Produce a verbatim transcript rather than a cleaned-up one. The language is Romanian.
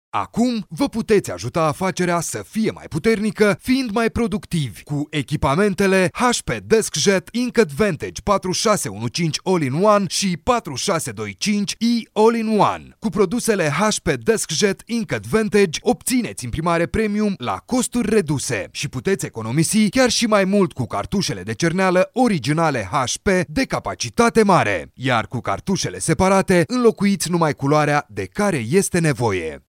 Acum vă puteți ajuta afacerea să fie mai puternică, fiind mai productivi, cu echipamentele H P DeskJet Ink Advantage patru șase unu cinci All-in-One și patru șase doi cinci E All-in-One. Cu produsele H P DeskJet Ink Advantage obțineți imprimare premium la costuri reduse și puteți economisi chiar și mai mult cu cartușele de cerneală originale H P de capacitate mare, iar cu cartușele separate înlocuiți numai culoarea de care este nevoie.